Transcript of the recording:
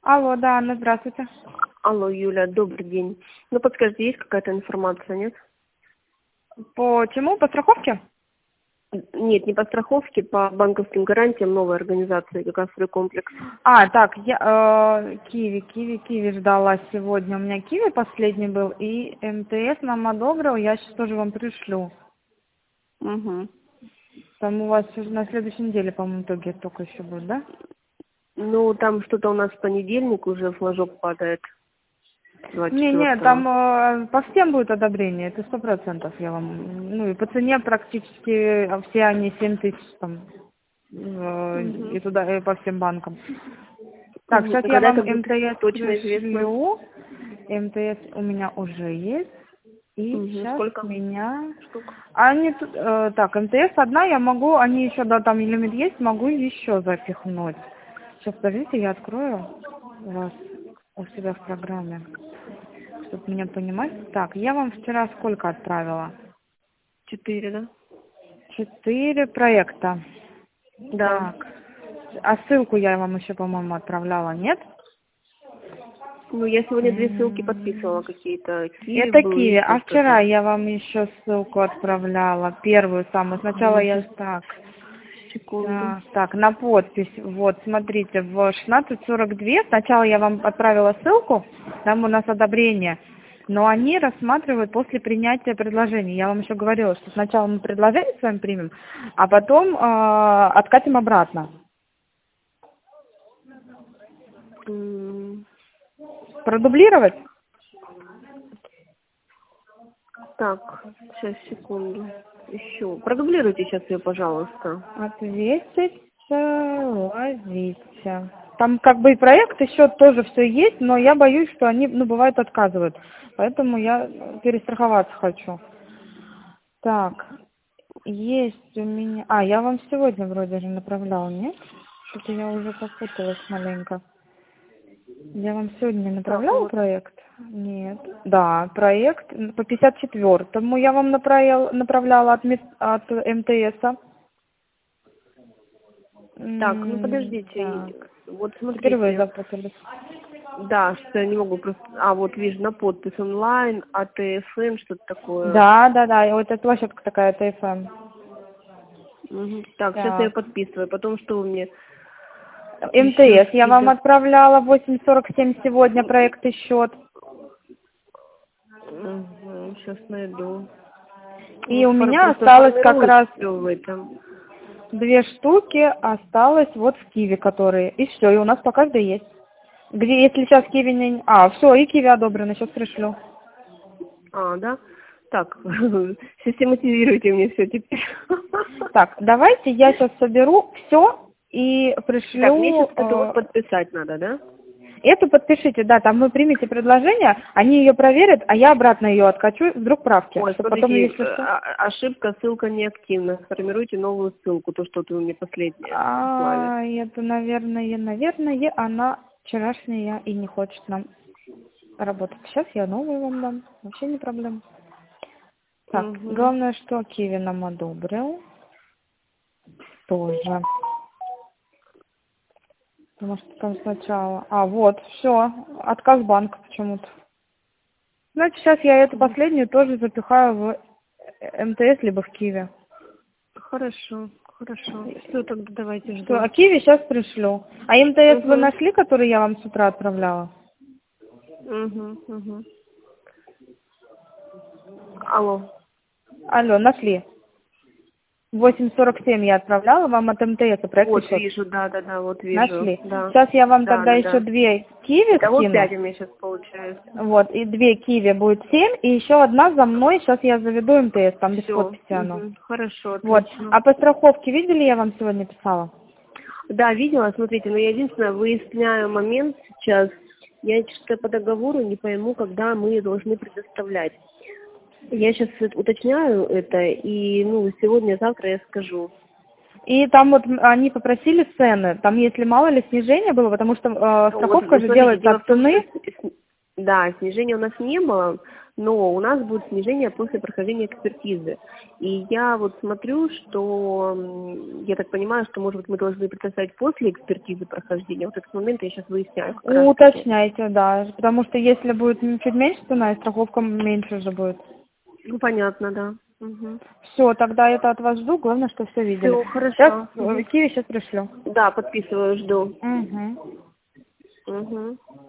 Алло, да, Анна, здравствуйте. Алло, Юля, добрый день. Ну, подскажите, есть какая-то информация, нет? По чему? По страховке? Нет, не по страховке, по банковским гарантиям новой организации, как раз свой комплекс. Так, я Киви ждала сегодня. У меня Киви последний был, и МТС нам одобрил, я сейчас тоже вам пришлю. Угу. Там у вас уже на следующей неделе, по-моему, итоги только еще будет, да? Ну, там что-то у нас в понедельник уже флажок падает. 24-го. Не, там по всем будет одобрение, это 100%. Я вам, ну и по цене практически все они 7 тысяч там, и туда, и по всем банкам. Так, сейчас я Когда вам это будет МТС точно известно? пришлю. МТС у меня уже есть. И сейчас Сколько у меня... штук? Они тут, так, МТС одна, я могу, они еще, да, там лимит есть, могу еще запихнуть. Сейчас, подождите, я открою вас у себя в программе, чтобы меня понимать. Так, я вам вчера сколько отправила? 4, да? 4 проекта. Да. Так, а ссылку я вам еще, по-моему, отправляла, нет? Ну, я сегодня 2 ссылки подписывала какие-то. Киви Это был, Киви. еще А вчера что-то. я вам еще ссылку отправляла. Первую самую. Сначала я так. Секунду. Так, на подпись. Вот, смотрите, в 16:42 сначала я вам отправила ссылку, там у нас одобрение, но они рассматривают после принятия предложений. Я вам еще говорила, что сначала мы предложение с вами примем, а потом откатим обратно. Продублировать? Так, сейчас, секунду. Еще. Продублируйте сейчас ее, пожалуйста. Ответить, ловите. Там как бы и проект еще тоже все есть, но я боюсь, что они, ну, бывает, отказывают. Поэтому я перестраховаться хочу. Так, есть у меня... я вам сегодня вроде же направляла, нет? Что-то я уже попуталась маленько. Я вам сегодня Так, направляла вот. проект? Нет. Да, проект по 54-му я вам направляла от МТС-а. Так, ну подождите. Так. Вот Теперь вы смотрите. запутались. Да, что я не могу просто... вот вижу на подпись онлайн, АТФМ, что-то такое. Да, вот эта площадка такая, ТФМ. Так, сейчас я ее Так. подписываю. Потом что вы мне еще МТС я вам скидываете? отправляла 8:47 сегодня проект и счет. Сейчас найду. И у меня Просто осталось как формируют раз все в этом. 2 штуки, осталось вот в Киви, которые. И все, и у нас по каждой есть. Где, если сейчас Киви не... все, и Киви одобрено, сейчас пришлю. Да? Так, систематизируйте мне все теперь. Так, давайте я сейчас соберу все и пришлю... Так, мне сейчас это вот подписать надо, да? Эту подпишите, да, там вы примете предложение, они ее проверят, а я обратно ее откачу, вдруг правки. Ой, Чтобы потом, смотрите, если что... ошибка, ссылка неактивна. Сформируйте новую ссылку, то, что вы мне последнее прислали. Это, наверное, она вчерашняя и не хочет нам работать. Сейчас я новую вам дам, вообще не проблема. Так, главное, что Киви нам одобрил. Тоже. Потому что там сначала... вот, все, отказ банка почему-то. Значит, сейчас я эту последнюю тоже запихаю в МТС, либо в Киви. Хорошо. Все, тогда давайте ждем. Что, Киви сейчас пришлю. А МТС вы нашли, который я вам с утра отправляла? Алло, нашли. 8:47 я отправляла вам от МТС проект. Вот вижу, да, вот вижу. Нашли. Да. Сейчас я вам тогда еще да. 2 Киви Итого скину. 5 у меня сейчас получается. Вот, и 2 Киви будет 7, и еще одна за мной. Сейчас я заведу МТС, там без подписи оно. Хорошо, отлично. Вот. А по страховке видели, я вам сегодня писала? Да, видела, смотрите, но я единственное выясняю момент сейчас. Я что-то по договору не пойму, когда мы ее должны предоставлять. Я сейчас уточняю это, и сегодня-завтра я скажу. И там вот они попросили цены, там если мало ли снижения было, потому что страховка же делается от цены. Да, снижения у нас не было, но у нас будет снижение после прохождения экспертизы. И я вот смотрю, что, я так понимаю, что, может быть, мы должны предоставить после экспертизы прохождения. Вот этот момент я сейчас выясняю. как раз таки. Уточняйте, да, потому что если будет чуть меньше цена, страховка меньше же будет. Ну, понятно, да. Угу. Все, тогда это от вас жду, главное, что все видели. Все, хорошо. Так, Киви сейчас пришлю. Да, подписываю, жду. Угу. Угу.